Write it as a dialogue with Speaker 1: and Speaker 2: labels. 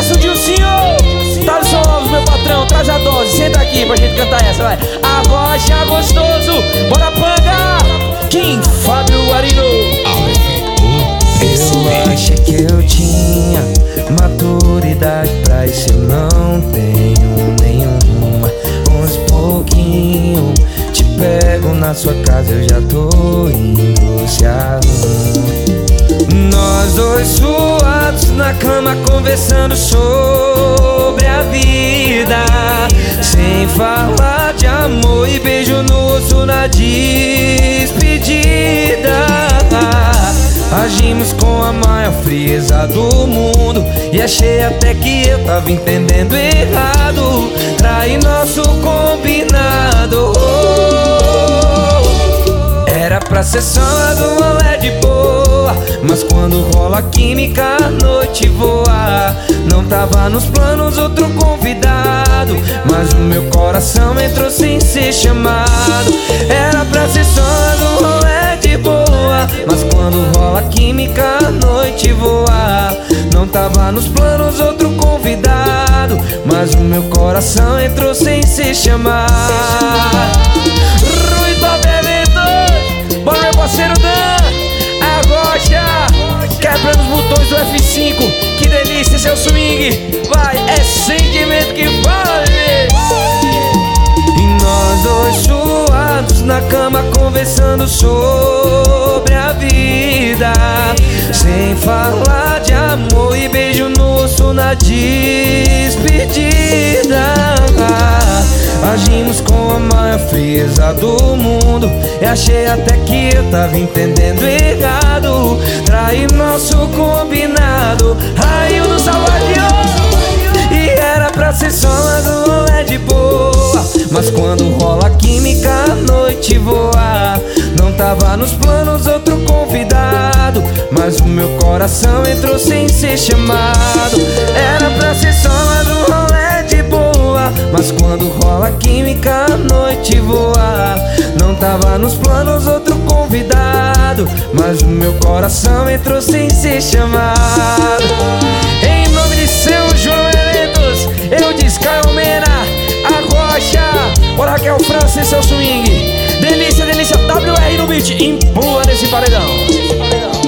Speaker 1: sucesso de um senhor. Thaleson Alves, meu patrão, traz a dose. Senta aqui pra gente cantar essa, vai. Arrocha gostoso, bora panga. Kim, Fábio Arino.
Speaker 2: Eu achei que eu tinha maturidade pra isso, eu não tenho nenhuma. 11 pouquinho, te pego na sua casa, eu já tô indo se arruma. Nós dois suados na cama conversando sobre a vida, sem falar de amor e beijo no osso na despedida. Agimos com a maior frieza do mundo e achei até que eu tava entendendo errado. Traí nosso combinado. Era pra ser só do rolê de boa, mas quando rola química a noite voa. Não tava nos planos outro convidado, mas o meu coração entrou sem ser chamado. Era pra ser só do rolê de boa, mas quando rola química a noite voa. Não tava nos planos outro convidado, mas o meu coração entrou sem ser chamado. Rui Top Eventos, bora meu parceiro Dan, Arrocha, quebrando os botões do F5. Que delícia esse é o swing, vai, é sentimento que fala, bebê. E nós dois suados na cama conversando sobre a vida, sem falar de amor e beijo no osso na despedida. Agimos com a maior frieza do mundo e achei até que eu tava entendendo errado. Traí nosso combinado, raio do Salvador. E era pra ser só do rolê de boa, mas quando rola química a noite voa. Não tava nos planos outro convidado, mas o meu coração entrou sem ser chamado. Era pra ser só do rolê de boa, mas quando rola química a noite voa. Não tava nos planos outro convidado, mas o meu coração entrou sem ser chamado. Em nome de São João Eventos, eu disse Caio-Mena, Arrocha, bora Raquel França e seu swing. Delícia, delícia, WR no beat, empurra nesse paredão.